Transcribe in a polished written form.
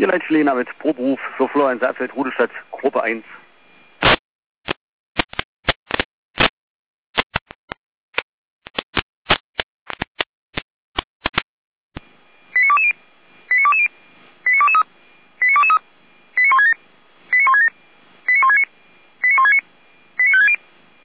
Ihr Leitschläger mit Proberuf für Florian Saalfeld, Rudolstadt, Gruppe 1.